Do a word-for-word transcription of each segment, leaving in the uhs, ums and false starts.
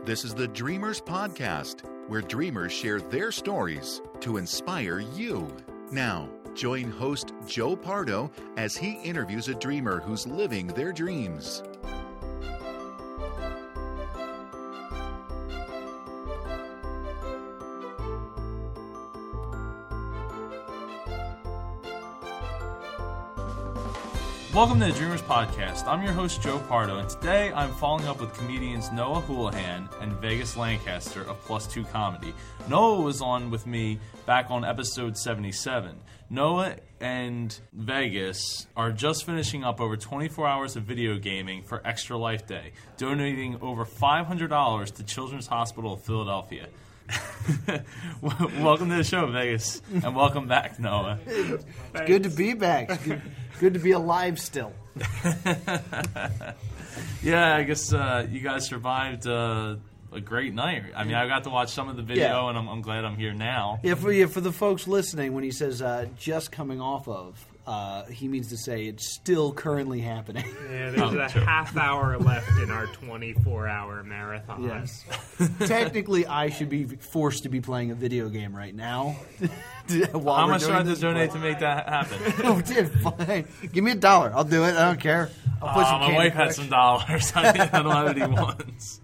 This is the Dreamers Podcast, where dreamers share their stories to inspire you. Now, join host Joe Pardo as he interviews a dreamer who's living their dreams. Welcome to the Dreamers Podcast. I'm your host, Joe Pardo, and today I'm following up with comedians Noah Houlihan and Vegas Lancaster of Plus Two Comedy. Noah was on with me back on episode seventy-seven. Noah and Vegas are just finishing up over twenty-four hours of video gaming for Extra Life Day, donating over five hundred dollars to Children's Hospital of Philadelphia. Welcome to the show, Vegas, and welcome back, Noah. It's good to be back. Good, good to be alive still. Yeah, I guess uh, you guys survived uh, a great night. I mean, I got to watch some of the video, Yeah. and I'm, I'm glad I'm here now. Yeah, for yeah, for the folks listening, when he says uh, just coming off of, uh, he means to say it's still currently happening. Yeah, there's Oh, a sure. half hour left in our twenty-four hour marathon. Yes. Technically, I should be forced to be playing a video game right now. while How we're much do doing I have to this, donate but- to make that happen? Oh, dude, fine. Give me a dollar. I'll do it. I don't care. I'll put Uh, some my Candy wife Crush. had some dollars. I, mean, I don't have any ones.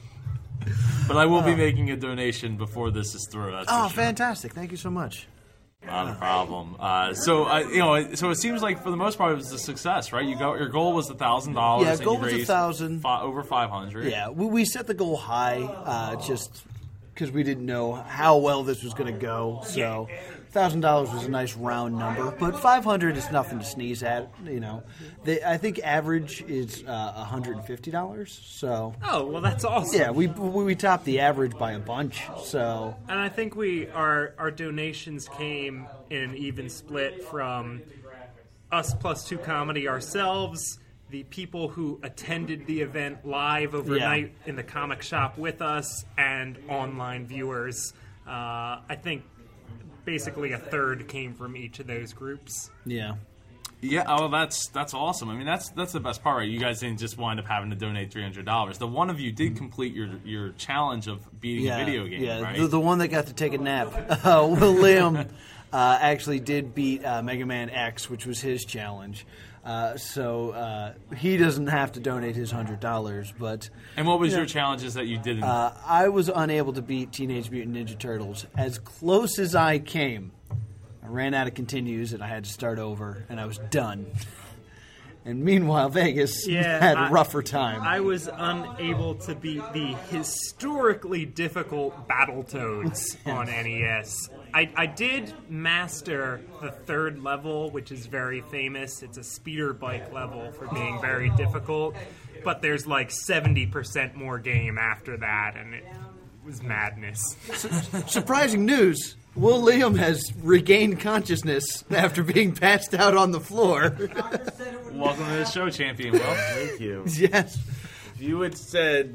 But I will be making a donation before this is through. That's Oh, for sure. fantastic. Thank you so much. Not a problem. Uh, so, uh, you know, so it seems like for the most part it was a success, right? You got your goal was a thousand dollars. Yeah, and goal you was a raised thousand. fi- over five hundred. Yeah, we, we set the goal high uh, just because we didn't know how well this was going to go. So, thousand dollars was a nice round number, but five hundred is nothing to sneeze at. You know, they, I think average is uh, one hundred and fifty dollars. So, Oh, well, that's awesome. yeah, we we we topped the average by a bunch. So, And I think we our our donations came in an even split from us Plus Two Comedy ourselves, the people who attended the event live overnight in the comic shop with us, and online viewers. Uh, I think basically a third came from each of those groups. yeah. Yeah, oh, that's that's awesome. I mean, that's that's the best part, right? You guys didn't just wind up having to donate three hundred dollars. The one of you did complete your your challenge of beating Yeah, a video game, yeah. right? The, the one that got to take a nap. Uh, William uh, actually did beat uh, Mega Man X, which was his challenge. Uh, so uh, he doesn't have to donate his one hundred dollars. But and what was Yeah. your challenges that you did? uh, I was unable to beat Teenage Mutant Ninja Turtles. As close as I came, I ran out of continues and I had to start over, and I was done. And meanwhile, Vegas had a I- rougher time. I was unable to beat the historically difficult Battletoads on N E S. I, I did master the third level, which is very famous. It's a speeder bike level for being very difficult, but there's like seventy percent more game after that, and it was madness. Surprising news. Will Liam has regained consciousness after being passed out on the floor. Welcome to the show, champion. Will. Thank you. Yes. If you had said,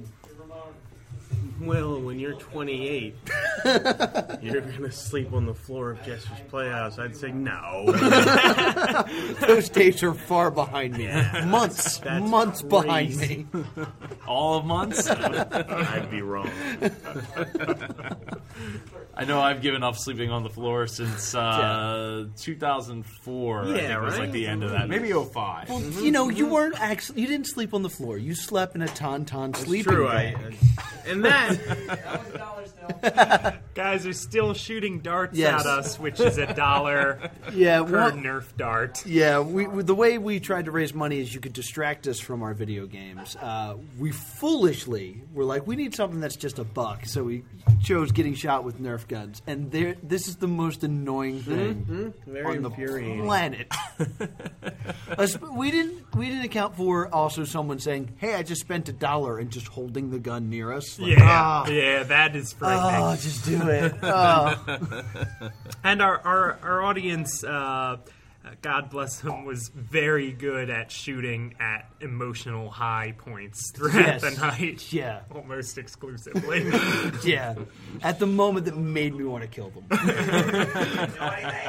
well, when you're twenty-eight, you're going to sleep on the floor of Jester's Playhouse, I'd say no. Those days are far behind me. Yeah, months. that's months behind crazy. me. All of months. I'd be wrong. I know I've given up sleeping on the floor since uh, two thousand four. I Yeah, think was like right? the end of that. Maybe oh five. Well, you know, you weren't actually, you didn't sleep on the floor. You slept in a tauntaun It's sleeping true. bag. I, and that, Guys are still shooting darts Yes. at us, which is a dollar Yeah, per well, Nerf dart. yeah. We, we- the way we tried to raise money is you could distract us from our video games. Uh, we foolishly were like, we need something that's just a buck, so we chose getting shot with Nerf guns. And there, this is the most annoying thing very on the infuriating. planet. Us- we didn't. We didn't account for also someone saying, "Hey, I just spent a dollar," and just holding the gun near us. Like, Yeah, ah, yeah, that is frightening. oh, just do it. Oh. And our our, our audience, uh, God bless them, was very good at shooting at emotional high points throughout Yes. the night. Yeah. Almost exclusively. Yeah, at the moment that made me want to kill them.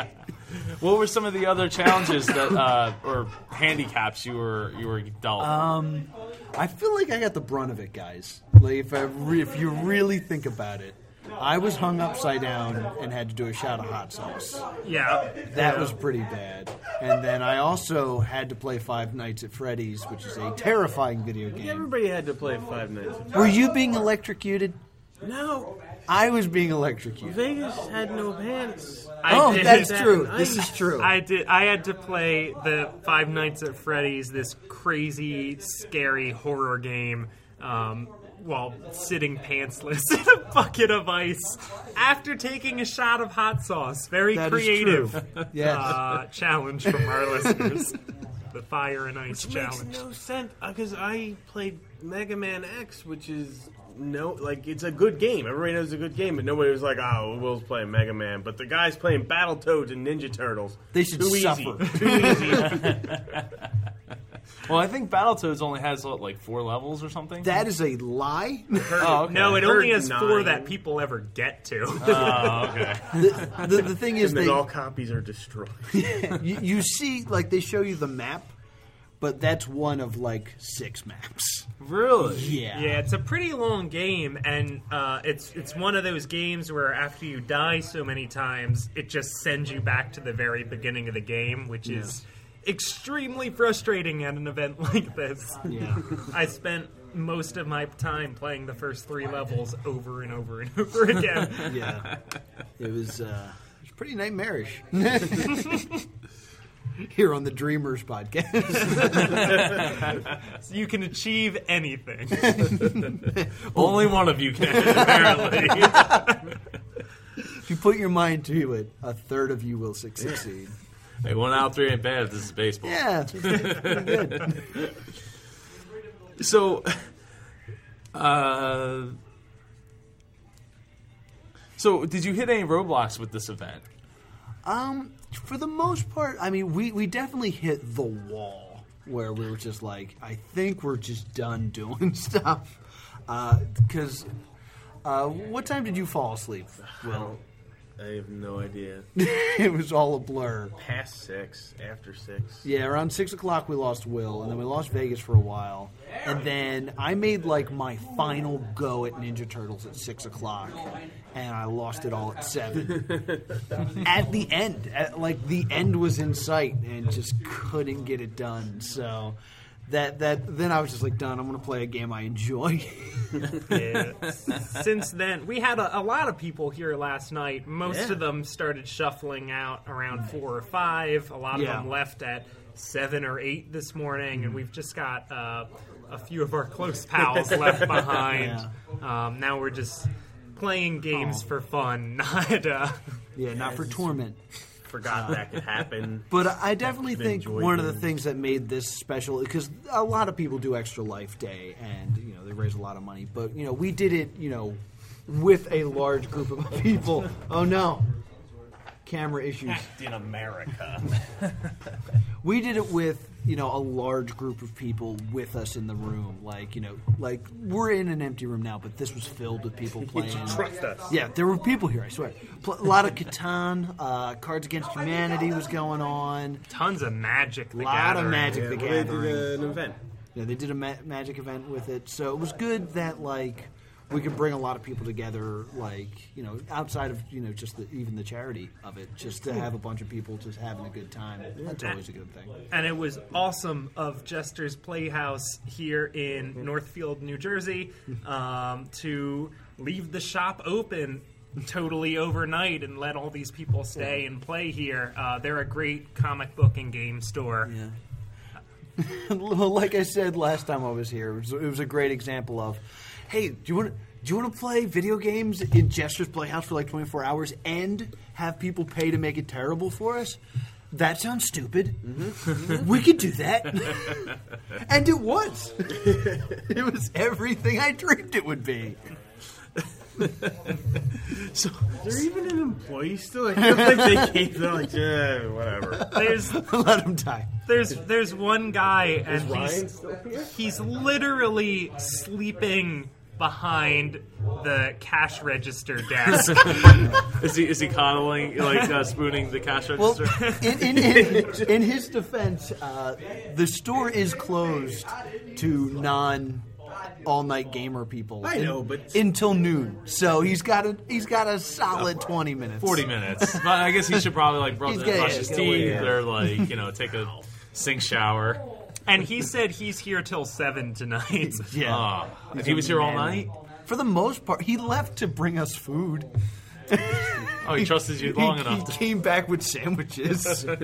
What were some of the other challenges that uh, or handicaps you were you were dealt? Um, I feel like I got the brunt of it, guys. Like if I re- if you really think about it, I was hung upside down and had to do a shot of hot sauce. Yeah. That yeah. was pretty bad. And then I also had to play Five Nights at Freddy's, which is a terrifying video game. Everybody had to play Five Nights. Were you being electrocuted? No. I was being electrocuted. Vegas had no pants. I Oh, did that's that true. night. This is true. I did. I had to play the Five Nights at Freddy's, this crazy, scary horror game, um, while sitting pantsless in a bucket of ice after taking a shot of hot sauce. Very That is creative true. Yes. uh, challenge from our listeners. The fire and ice Which challenge. makes no sense because I played Mega Man X, which is no like it's a good game. Everybody knows it's a good game, but nobody was like, "Oh, Will's playing Mega Man." But the guys playing Battletoads and Ninja Turtles, They should too suffer. easy, too easy. Well, I think Battletoads only has what, like four levels or something. That is a lie. oh, okay. No, it only has Nine. four that people ever get to. Oh, okay. the, the, the thing is, And then they, all copies are destroyed. you, you see, like, they show you the map, but that's one of, like, six maps. Really? Yeah. Yeah, it's a pretty long game, and uh, it's it's one of those games where after you die so many times, it just sends you back to the very beginning of the game, which is extremely frustrating at an event like this. Yeah. I spent most of my time playing the first three levels over and over and over again. Yeah. It was, uh, it was pretty nightmarish. Here on the Dreamers podcast. So you can achieve anything. Only one of you can, apparently. If you put your mind to it, a third of you will succeed. Hey, one out of three ain't bad if this is baseball. Yeah, it's pretty good. So, uh, so did you hit any roadblocks with this event? Um, for the most part, I mean, we, we definitely hit the wall where we were just like, I think we're just done doing stuff. Because, uh, uh, what time did you fall asleep, Will? I have no idea. It was all a blur. Past six, after six. Yeah, around six o'clock we lost Will, and then we lost Vegas for a while. And then I made, like, my final go at Ninja Turtles at six o'clock, and I lost it all at seven. At the end. At, like, the end was in sight, and just couldn't get it done. So that that then I was just like, done. I'm going to play a game I enjoy. Yeah. Since then, we had a, a lot of people here last night. Most Yeah. of them started shuffling out around four or five. A lot of Yeah. them left at seven or eight this morning, and we've just got uh, a few of our close pals left behind. Um, now we're just playing games for fun, not uh, Yeah, not for torment. Forgot that could happen. But I definitely Could think enjoy one of the games. things that made this special, because a lot of people do Extra Life Day, and you know they raise a lot of money. But you know we did it, you know, with a large group of people. Oh no, camera issues. In America. We did it with you know a large group of people with us in the room. Like you know, like we're in an empty room now, but this was filled with people playing. Trust us. Yeah, there were people here. I swear. Pl- a lot of Catan, uh, Cards Against Humanity was going on. tons of Magic the A lot Gathering. of Magic Yeah, the well, they Gathering. did an event. Yeah, they did a ma- magic event with it, so it was good that like we could bring a lot of people together, like you know, outside of you know just the, even the charity of it, just to have a bunch of people just having a good time. That's always a good thing. And it was awesome of Jester's Playhouse here in Northfield, New Jersey, um, to leave the shop open totally overnight and let all these people stay and play here. Uh, they're a great comic book and game store. Yeah. Like I said last time I was here, it was, it was a great example of, hey, do you want to do you want to play video games in Jester's Playhouse for like twenty-four hours and have people pay to make it terrible for us? That sounds stupid. Mm-hmm. We could do that. And it was. It was everything I dreamed it would be. So, is there even an employee still? I feel like they keep they're like, yeah, whatever. There's Let him die. there's there's one guy and Is Ryan he's still here? he's literally sleeping behind the cash register desk. is he is he coddling, like uh, spooning the cash Well, register? in, in, in, in his defense, uh, the store is closed to non all-night gamer people. I in- know, but- until noon. So he's got a he's got a solid twenty minutes. Forty minutes. But I guess he should probably like brush, He's getting- brush his get away, teeth yeah. or like you know take a sink shower. And he said he's here till seven tonight. Yeah. Ah, and he was here all night. For the most part, he left to bring us food. Oh, he trusted you long he, enough. He To... came back with sandwiches.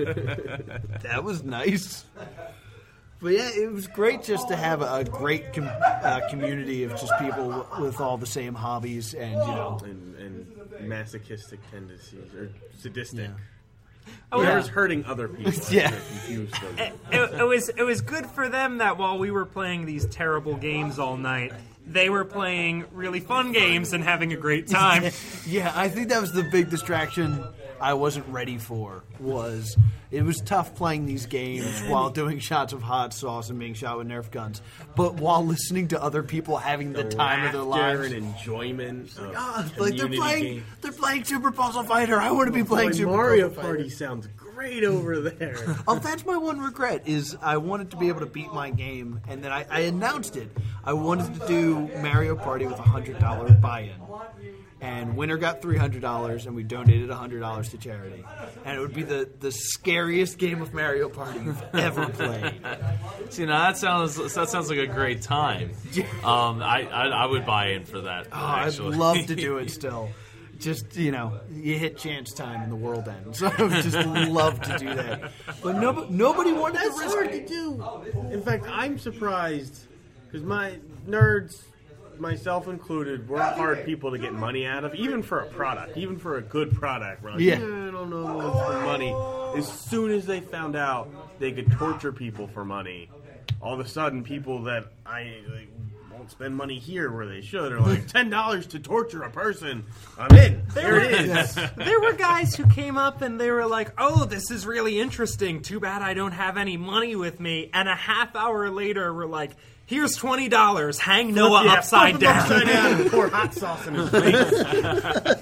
That was nice. But yeah, it was great just to have a, a great com- uh, community of just people with all the same hobbies and, you know. And, and masochistic tendencies, or sadistic. Yeah. Oh, Whoever's yeah. hurting other people. Yeah. They're confused them. It, it, it was it was good for them that while we were playing these terrible games all night, they were playing really fun games and having a great time. Yeah, I think that was the big distraction I wasn't ready for. Was it was tough playing these games while doing shots of hot sauce and being shot with Nerf guns, but while listening to other people having the, time of their Laughter lives. and enjoyment. Of Ah, like they're community playing, game. they're playing Super Puzzle Fighter. I want to be playing Like Super Mario Puzzle Party Fighter. sounds great over there. Oh, that's my one regret is I wanted to be able to beat my game, and then I, I announced it. I wanted to do Mario Party with a hundred dollar buy-in, and winner got three hundred dollars, and we donated a hundred dollars to charity. And it would be the, the scariest game of Mario Party you've ever played. See, now that sounds that sounds like a great time. Um, I, I I would buy in for that. Oh, I'd actually. love to do it still. Just, you know, you hit chance time and the world ends. So I would just love to do that. But no, nobody wanted That's to risk hard it. to do. In fact, I'm surprised because my nerds, myself included, we're hard people to get money out of, even for a product, even for a good product. We're like, Yeah. yeah, I don't know what's for money. As soon as they found out they could torture people for money, all of a sudden people that I like, won't spend money here where they should are like ten dollars to torture a person. I'm in. There it is. There were guys who came up and they were like, "Oh, this is really interesting. Too bad I don't have any money with me." And a half hour later, we're like, "Here's twenty dollars. Hang Noah Yeah, upside flip him down." upside down and pour hot sauce in his face.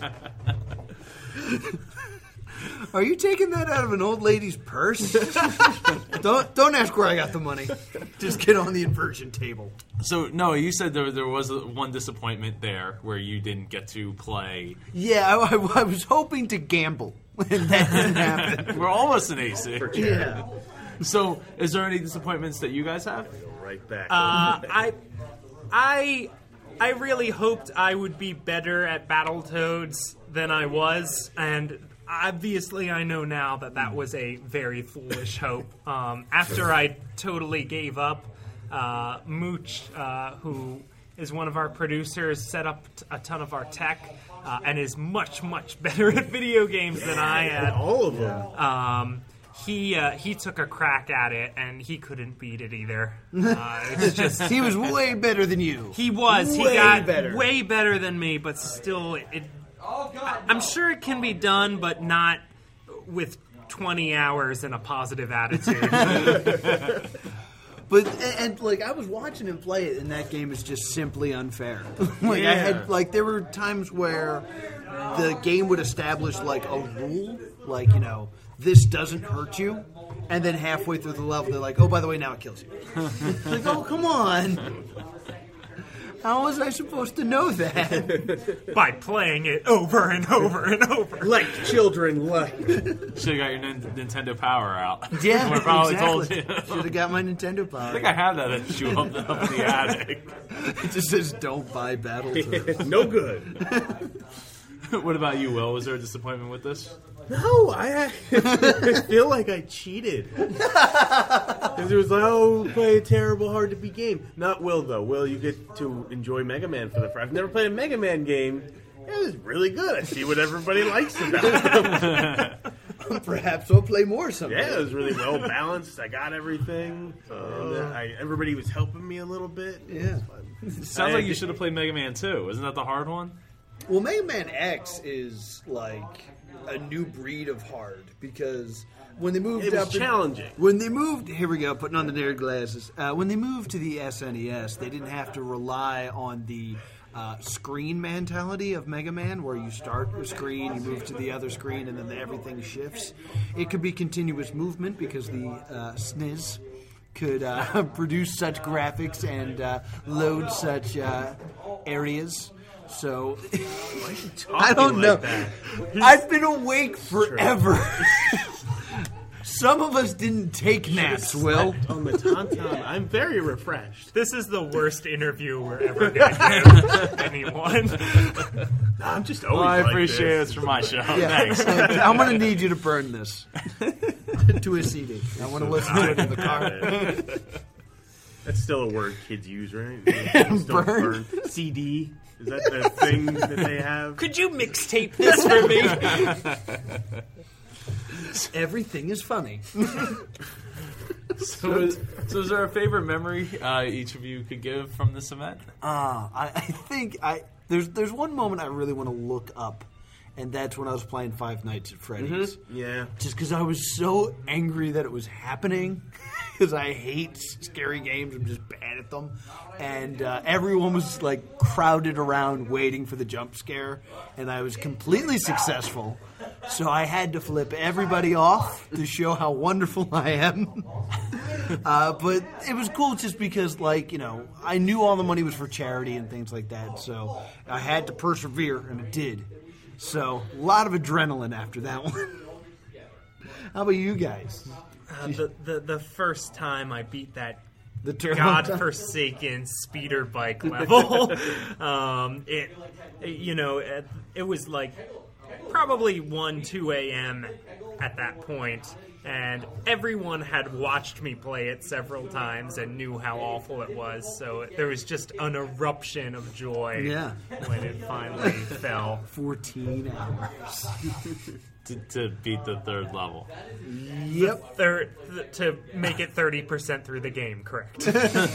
Are you taking that out of an old lady's purse? don't don't ask where I got the money. Just get on the inversion table. So no, you said there there was a, one disappointment there where you didn't get to play. Yeah, I, I, I was hoping to gamble, and that didn't happen. We're almost an A C. Yeah. So, is there any disappointments that you guys have? Right back. Uh, I, I, I really hoped I would be better at Battletoads than I was, and obviously I know now that that was a very foolish hope. Um, after I totally gave up, uh, Mooch, uh, who is one of our producers, set up t- a ton of our tech, uh, and is much, much better at video games than I am. all of them. Um, he uh, he took a crack at it, and he couldn't beat it either. Uh, it's just He was way better than you. he was he Way got better. way better than me, but still, it, it. I'm sure it can be done, but not with twenty hours and a positive attitude. But and, and like I was watching him play it, and that game is just simply unfair. like I Yeah. had like there were times where the game would establish like a rule, like you know this doesn't hurt you, and then halfway through the level they're like, oh by the way now it kills you. It's like oh come on, how was I supposed to know that? By playing it over and over and over. Like children, like. Should have got your Nin- Nintendo Power out. Yeah, Would have probably exactly. told you. Should have got my Nintendo Power. I think I have that at you up, up in the attic. It just says don't buy Battletoads. No good. What about you, Will? Was there a disappointment with this? No, I, I feel like I cheated. Because it was like, oh, play a terrible, hard to beat game. Not Will, though. Will, you get to enjoy Mega Man for the first. I've never played a Mega Man game. It was really good. I see what everybody likes about it. Perhaps I'll play more someday. Yeah, it was really well balanced. I got everything. And, uh, I, everybody was helping me a little bit. Yeah. Sounds like you should have played Mega Man two. Isn't that the hard one? Well, Mega Man X is like a new breed of hard because when they moved It was up, in- challenging. when they moved, here we go, putting on the nerd glasses. Uh, when they moved to the S N E S, they didn't have to rely on the uh, screen mentality of Mega Man, where you start a screen, you move to the other screen, and then everything shifts. It could be continuous movement because the uh, S N E S could uh, produce such graphics and uh, load such uh, areas. So I don't know. Like I've been awake forever. Some of us didn't take naps, Will. On the tauntaun, I'm very refreshed. This is the worst interview we're ever going to give anyone. No, I'm just always Well, I like appreciate this. it's for my show. Yeah. Thanks. I'm going to need you to burn this to a C D. I want to listen to it in the car. That's still a word kids use, right? Still Burn? burn. C D. Is that the thing that they have? Could you mixtape this for me? Everything is funny. So, is, so is there a favorite memory uh, each of you could give from this event? Uh, I, I think I there's there's one moment I really want to look up, and that's when I was playing Five Nights at Freddy's. Mm-hmm. Yeah. Just because I was so angry that it was happening, because I hate scary games. I'm just bad at them. And uh, everyone was like crowded around waiting for the jump scare, and I was completely successful. So I had to flip everybody off to show how wonderful I am. uh, but it was cool just because, like, you know, I knew all the money was for charity and things like that. So I had to persevere, and it did. So a lot of adrenaline after that one. How about you guys? Uh, the, the the first time I beat that The turbo- godforsaken speeder bike level, um, it, you know, it, it was like probably one, two a.m. at that point, and everyone had watched me play it several times and knew how awful it was, so there was just an eruption of joy Yeah. when it finally fell. fourteen hours. To, to beat the third level. Yep. Thir- th- to make it thirty percent through the game, correct.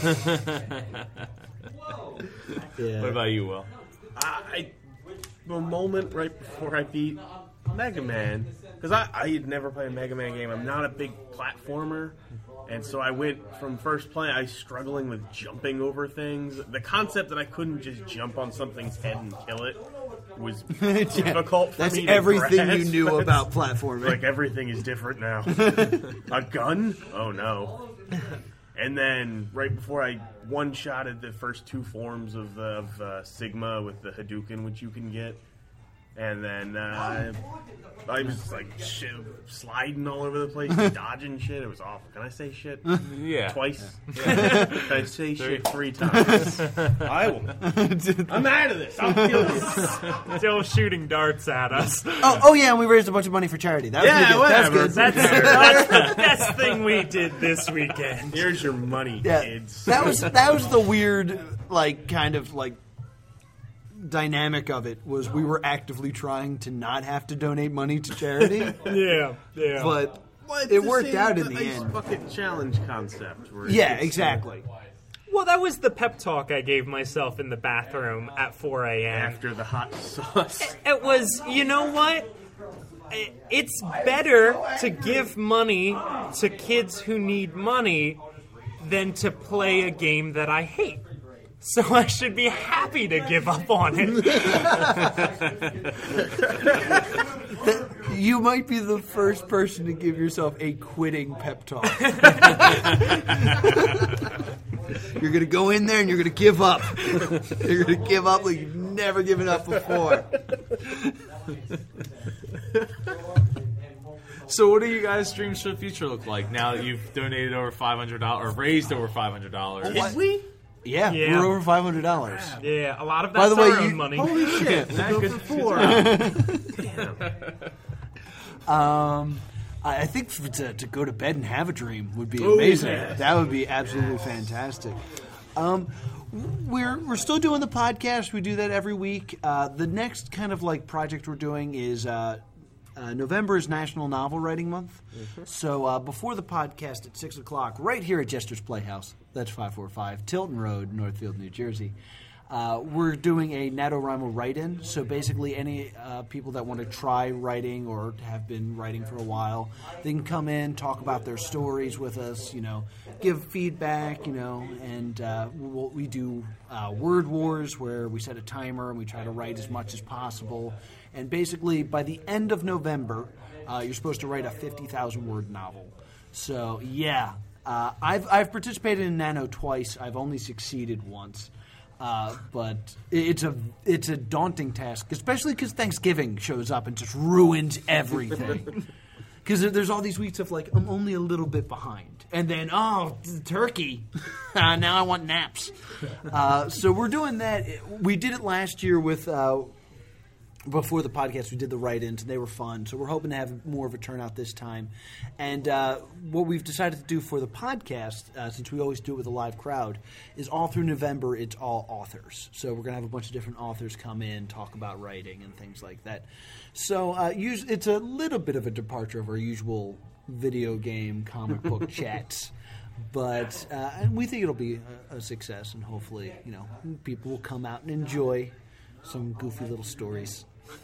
Yeah. What about you, Will? I, the moment right before I beat Mega Man, because I, I had never played a Mega Man game. I'm not a big platformer, and so I went from first play, I was struggling with jumping over things. The concept that I couldn't just jump on something's head and kill it was difficult for That's me to everything grasp. you knew about platforming. Like, everything is different now. A gun? Oh, no. And then, right before I one-shotted the first two forms of, uh, of uh, Sigma with the Hadouken, which you can get, and then uh, I was, like, shit, sliding all over the place, dodging shit. It was awful. Can I say shit? Yeah. Twice? Yeah. Can I say shit three times? I will. I'm out of this. I'll kill you. Still shooting darts at us. Oh, oh yeah, and we raised a bunch of money for charity. That was Yeah, pretty good. That whatever. was good. That's, that's the best thing we did this weekend. Here's your money, Yeah, kids. that was that was the weird, like, kind of like dynamic of it was we were actively trying to not have to donate money to charity, Yeah, yeah. but Well, it's it the worked same- out in the the ice end. bucket challenge concept. Where Yeah, it's, uh, exactly. Well, that was the pep talk I gave myself in the bathroom at four a.m. After the hot sauce. It was, you know what? I- It's better to give money to kids who need money than to play a game that I hate. So I should be happy to give up on it. You might be the first person to give yourself a quitting pep talk. You're going to go in there and you're going to give up. You're going to give up like you've never given up before. So what do you guys' dreams for the future look like now that you've donated over five hundred dollars or raised over five hundred dollars? Did we? Yeah, Yeah. we're over five hundred dollars. Yeah, a lot of By that's the way, our you- own money. Holy shit. Yeah. We'll go for four. Um, I I think for, to, to go to bed and have a dream would be Ooh, amazing. yes. That would be absolutely fantastic. Um, we're we're still doing the podcast. We do that every week. Uh, the next kind of like project we're doing is uh, uh, November is National Novel Writing Month. Mm-hmm. So uh, before the podcast at six o'clock, right here at Jester's Playhouse. That's five four five Tilton Road, Northfield, New Jersey. Uh, we're doing a NaNoWriMo write-in, so basically any uh, people that want to try writing or have been writing for a while, they can come in, talk about their stories with us, you know, give feedback, you know, and uh, we'll, we do uh, word wars where we set a timer and we try to write as much as possible. And basically, by the end of November, uh, you're supposed to write a fifty thousand word novel. So, yeah, uh, I've, I've participated in Nano twice. I've only succeeded once. Uh, but it's a it's a daunting task, especially because Thanksgiving shows up and just ruins everything. Because there's all these weeks of like, I'm only a little bit behind, and then oh, turkey, uh, now I want naps. Uh, so we're doing that. We did it last year with uh, before the podcast. We did the write-ins, and they were fun. So we're hoping to have more of a turnout this time. And uh, what we've decided to do for the podcast, uh, since we always do it with a live crowd, is all through November, it's all authors. So we're going to have a bunch of different authors come in, talk about writing and things like that. So uh, us- it's a little bit of a departure of our usual video game, comic book chats. But uh, and we think it'll be a, a success, and hopefully, you know, people will come out and enjoy some goofy little stories.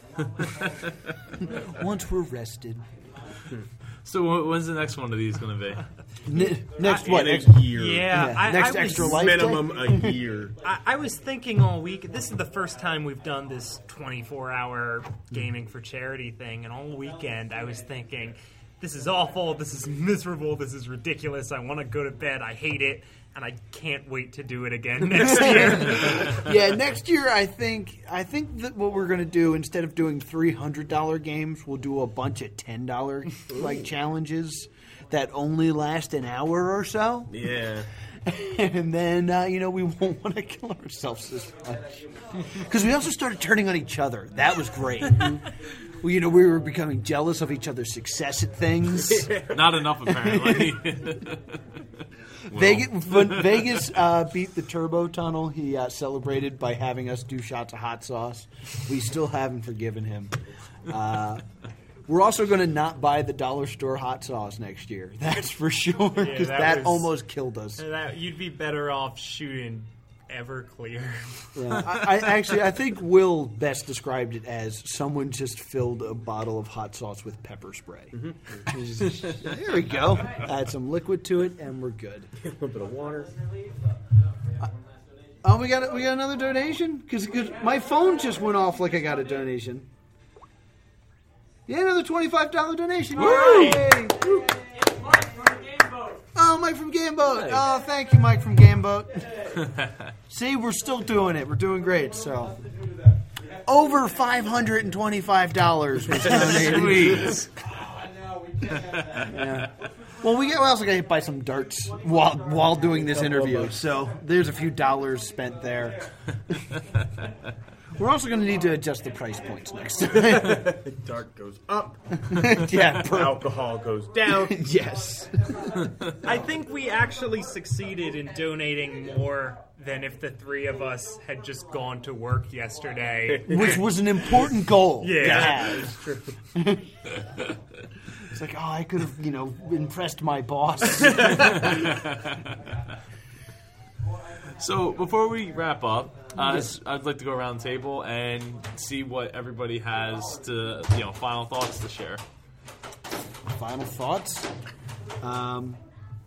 Once we're rested. So when's the next one of these going to be? Ne- next In what? a Next, year. Yeah, yeah. I, next I was, extra life day? Minimum a year. I, I was thinking all week. This is the first time we've done this twenty-four hour gaming for charity thing, and all weekend I was thinking, this is awful. This is miserable. This is ridiculous. I want to go to bed. I hate it. And I can't wait to do it again next year. Yeah, next year I think I think that what we're going to do, instead of doing three hundred dollars games, we'll do a bunch of ten dollars like challenges that only last an hour or so. Yeah. And then, uh, you know, we won't want to kill ourselves as much. Because we also started turning on each other. That was great. We, you know, we were becoming jealous of each other's success at things. Not enough, apparently. Vegas, when Vegas uh, beat the Turbo Tunnel, he uh, celebrated by having us do shots of hot sauce. We still haven't forgiven him. Uh, we're also going to not buy the dollar store hot sauce next year. That's for sure, because Yeah, that that, was- almost killed us. That, you'd be better off shooting Everclear. Yeah, I, I actually I think Will best described it as someone just filled a bottle of hot sauce with pepper spray. Mm-hmm. There we go. Add some liquid to it, and we're good. A little bit of water. Oh, we got we got another donation because my phone just went off like I got a donation. Yeah, another twenty-five dollar donation. Yay! Oh, Mike from Gameboat. Oh, thank you, Mike from Gameboat. See, we're still doing it. We're doing great. So, over five hundred and twenty-five dollars was donated. Sweet. Yeah. Well, we, we also got to buy some darts while while doing this interview. So there's a few dollars spent there. We're also going to need to adjust the price points next time. Dart goes up. Yeah. Per- Alcohol goes down. yes. I think we actually succeeded in donating more than if the three of us had just gone to work yesterday. Which was an important goal. Yeah. to have. It's like, oh, I could have, you know, impressed my boss. So before we wrap up, uh, I'd like to go around the table and see what everybody has to, you know, final thoughts to share. Final thoughts? Um,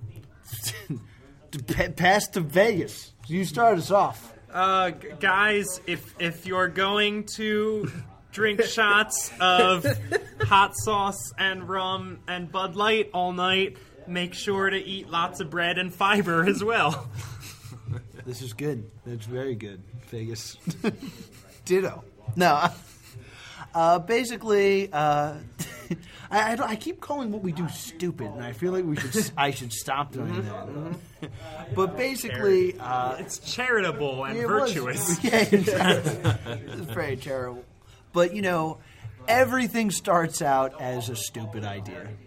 to pa- pass to Vegas. You start us off. Uh, g- guys, if if you're going to drink shots of hot sauce and rum and Bud Light all night, make sure to eat lots of bread and fiber as well. This is good. That's very good, Vegas. Ditto. No. Uh, basically, uh, I, I, don't- I keep calling what we do stupid, and I feel like we should. I should stop doing that. But basically, uh, It's charitable and it was- virtuous. yeah, exactly. It's very terrible. But you know, everything starts out as a stupid idea.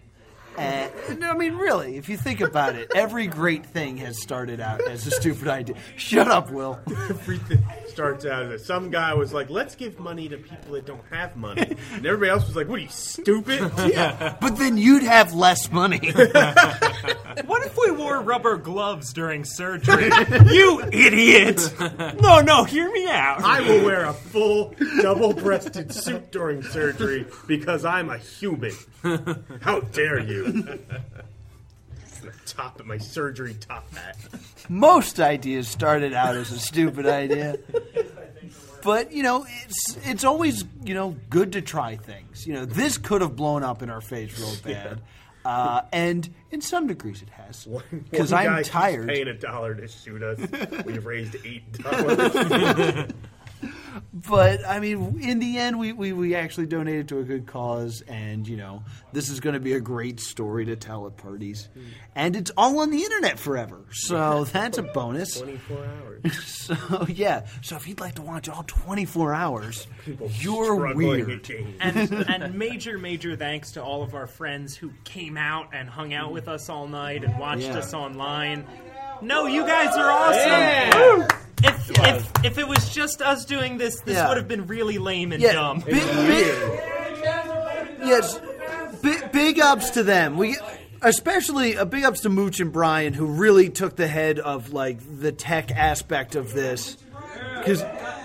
And, I mean, really, if you think about it, every great thing has started out as a stupid idea. Shut up, Will. Everything starts out as some guy was like, let's give money to people that don't have money. And everybody else was like, what are you, stupid? Yeah, but then you'd have less money. What if we wore rubber gloves during surgery? You idiot! No, no, hear me out. I will wear a full double-breasted suit during surgery because I'm a human. How dare you? The top of my surgery top hat. Most ideas started out as a stupid idea. But, you know, it's it's always, you know, good to try things. You know, this could have blown up in our face real bad. Uh, and in some degrees it has. Because I'm guy tired. Keeps paying a dollar to shoot us. We've raised eight dollars. But, I mean, in the end, we, we, we actually donated to a good cause, and, you know, this is going to be a great story to tell at parties. And it's all on the internet forever, so that's a bonus. twenty-four hours. So, yeah, so if you'd like to watch all twenty-four hours, People you're struggling weird. at games. And, and major, major thanks to all of our friends who came out and hung out with us all night and watched Yeah. us online. No, you guys are awesome. Yeah. If, if if it was just us doing this, this Yeah. would have been really lame and Yeah, dumb. big, big, yes, big, big ups to them. We, especially a big ups to Mooch and Brian, who really took the head of like the tech aspect of this, because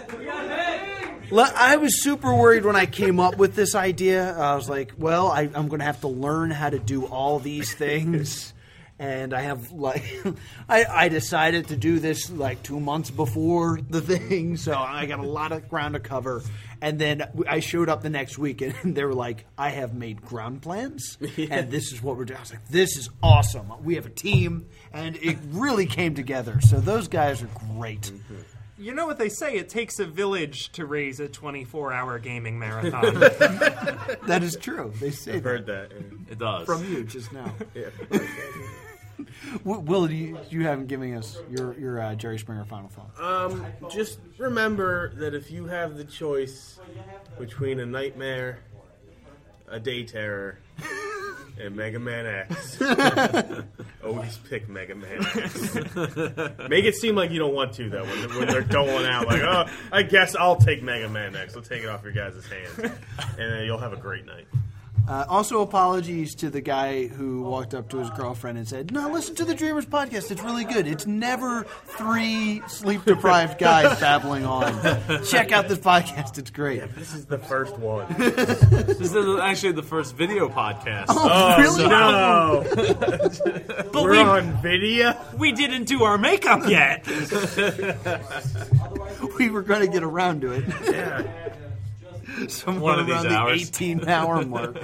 I was super worried when I came up with this idea. I was like, well, I, I'm going to have to learn how to do all these things. And I have, like, I, I decided to do this, like, two months before the thing, so I got a lot of ground to cover. And then I showed up the next week, and they were like, I have made ground plans, and this is what we're doing. I was like, this is awesome. We have a team, and it really came together. So those guys are great. You know what they say, it takes a village to raise a twenty-four hour gaming marathon. That is true. They say I've that heard that. It does. from you just now. Yeah. W- Will, you, you haven't given us your, your uh, Jerry Springer final thought. Um, just remember that if you have the choice between a nightmare, a day terror, and Mega Man X, always pick Mega Man X. Make it seem like you don't want to, though, when, when they're doling out. Like, oh, I guess I'll take Mega Man X. I'll take it off your guys' hands. And then you'll have a great night. Uh, also, apologies to the guy who walked up to his girlfriend and said, no, listen to the Dreamers podcast. It's really good. It's never three sleep-deprived guys babbling on. Check out this podcast. It's great. Yeah, this is the first one. This is actually the first video podcast. Oh, really? No! But We're we, on video? we didn't do our makeup yet. We were going to get around to it. Yeah. Somewhere One of these around hours. the eighteen-hour mark.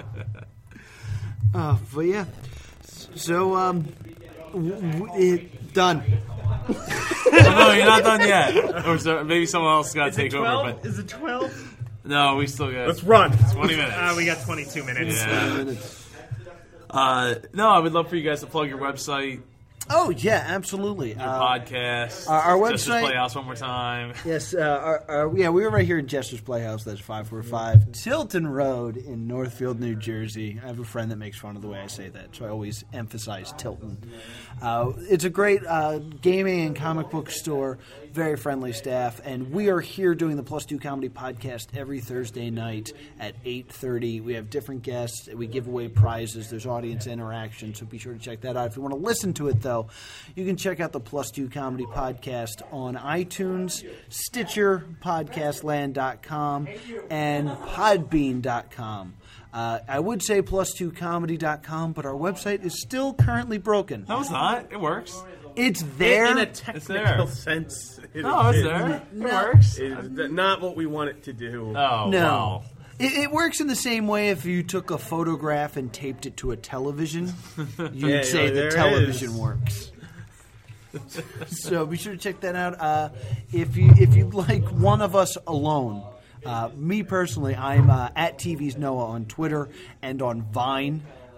uh, but, yeah. So, um, w- w- it, done. Oh, no, you're not done yet. Or is there, maybe someone else got to take over. But Is it twelve? no, we still got Let's run. twenty minutes. Uh, we got twenty-two minutes. Yeah. Uh, no, I would love for you guys to plug your website, Oh, yeah, absolutely. your Uh, podcast. our- our Justice website- Playhouse one more time. Yes, uh, our, our, yeah, we were right here in Jester's Playhouse. That's five four five Tilton Road in Northfield, New Jersey. I have a friend that makes fun of the way I say that, so I always emphasize Tilton. Uh, it's a great uh, gaming and comic book store, very friendly staff, and we are here doing the Plus Two Comedy Podcast every Thursday night at eight thirty. We have different guests. We give away prizes. There's audience interaction, so be sure to check that out. If you want to listen to it, though, you can check out the Plus Two Comedy Podcast on iTunes, Stitcher, podcast land dot com, and podbean dot com. Uh, I would say plus two comedy dot com, but our website is still currently broken. No, it's not. It works. It's there. In a It's there. technical sense. It No, it's is- there. It No. works. It's not what we want it to do. Oh, No. wow. It, it works in the same way if you took a photograph and taped it to a television. You'd Yeah, say yeah, the there it television is. works. So be sure to check that out. Uh, if you if you'd like one of us alone, uh, me personally, I'm uh, at T V's Noah on Twitter and on Vine.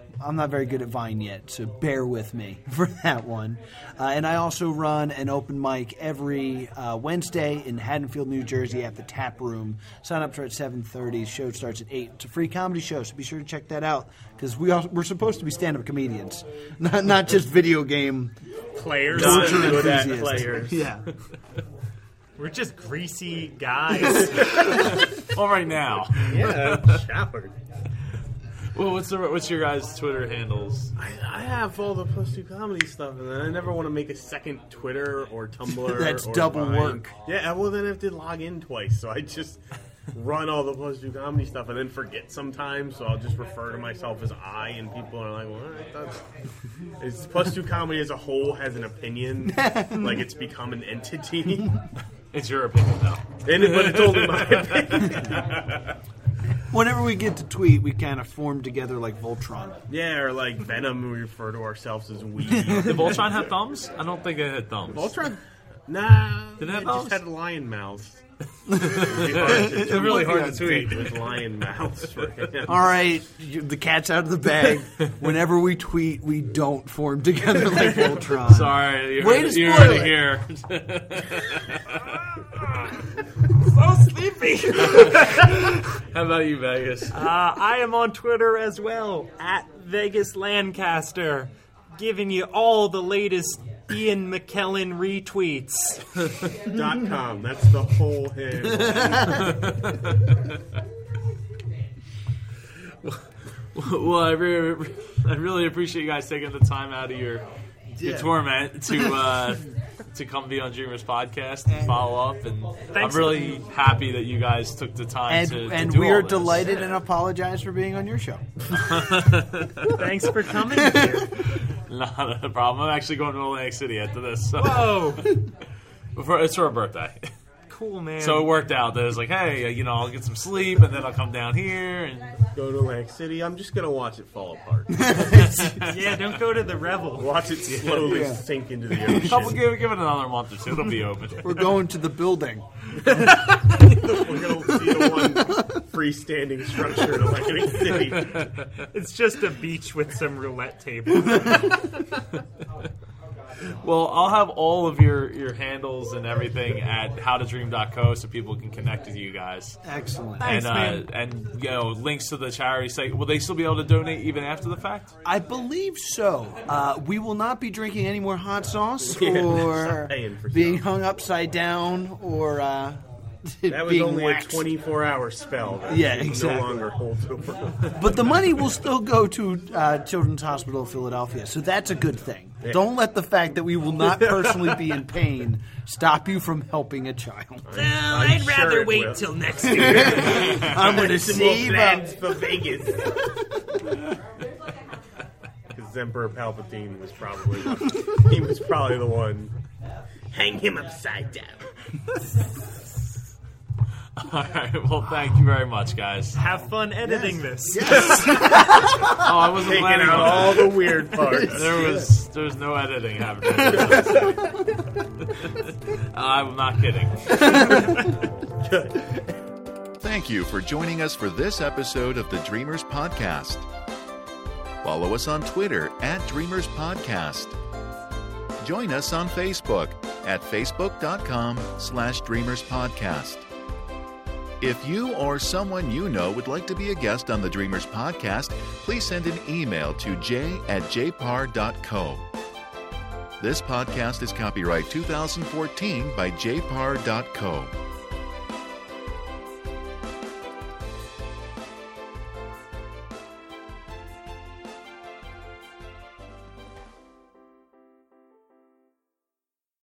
I'm not very good at Vine yet, so bear with me for that one. Uh, and I also run an open mic every uh, Wednesday in Haddonfield, New Jersey at the Tap Room. Sign up for at seven thirty. Show starts at eight. It's a free comedy show, so be sure to check that out because we all, we're supposed to be stand-up comedians, not not just video game Players. Not torture good at enthusiasts. players. Yeah. We're just greasy guys. Well, right now. Yeah, showered. Well, what's the what's your guys' Twitter handles? I, I have all the plus two comedy stuff, and I never want to make a second Twitter or Tumblr. That's or double Vine. work. Yeah, well, then I have to log in twice, so I just run all the plus two comedy stuff and then forget sometimes. So I'll just refer to myself as I, and people are like, "Well, I thought it's plus two comedy as a whole has an opinion, like it's become an entity." It's your opinion, though. And, but it's only my opinion. Whenever we get to tweet, we kind of form together like Voltron. Yeah, or like Venom, we refer to ourselves as we. Did Voltron have thumbs? I don't think it had thumbs. Voltron? Nah. Did it have it thumbs? just had lion mouths. It's really hard to tweet. With lion mouths for him. All right, you, the cat's out of the bag. Whenever we tweet, we don't form together like Voltron. Sorry, you're, Way to you're spoil already it. here. So sleepy. How about you, Vegas? Uh, I am on Twitter as well, at Vegas Lancaster, giving you all the latest Ian McKellen retweets. Dot com. That's the whole handle. Well, I really, I really appreciate you guys taking the time out of your your Yeah. torment to uh, to come be on Dreamers Podcast and follow up. And Thanks. I'm really happy that you guys took the time And, to, to and do we all are this. delighted and apologize for being on your show. Thanks for coming here. Not a problem. I'm actually going to Atlantic City after this. So. Whoa. Before, it's for her birthday. Cool, man. So it worked out. That it was like, hey, you know, I'll get some sleep, and then I'll come down here. And Go to Atlantic City. I'm just gonna watch it fall apart. yeah, don't go to the Revel. Watch it slowly Yeah. sink into the Couple, ocean. give, give it another month or two. It'll be open. We're going to the building. We're gonna see the one freestanding structure in Atlantic City. It's just a beach with some roulette tables. Well, I'll have all of your, your handles and everything at how to dream dot co so people can connect with you guys. Excellent. Thanks, and uh, man. and you know, links to the charity site. Will they still be able to donate even after the fact? I believe so. Uh, we will not be drinking any more hot sauce Yeah, or stop paying for being stuff. hung upside down or uh, That was being only waxed. a twenty-four hour spell. That Yeah, no exactly. longer holds over. But the money will still go to uh, Children's Hospital of Philadelphia, so that's a good thing. Yeah. Don't let the fact that we will not personally be in pain stop you from helping a child. Well, I'm I'd sure rather it wait will. till next year. I'm going to save up. plans for Vegas. Because Emperor Palpatine was probably he was probably the one. Hang him upside down. All right. Well, thank you very much, guys. Have fun editing this. Oh, I wasn't Taking planning out on all the weird parts. There was there was no editing happening. I'm not kidding. Thank you for joining us for this episode of the Dreamers Podcast. Follow us on Twitter at Dreamers Podcast. Join us on Facebook at facebook.com slash Dreamers Podcast. If you or someone you know would like to be a guest on the Dreamers Podcast, please send an email to j at j par dot co. This podcast is copyright two thousand fourteen by j par dot co.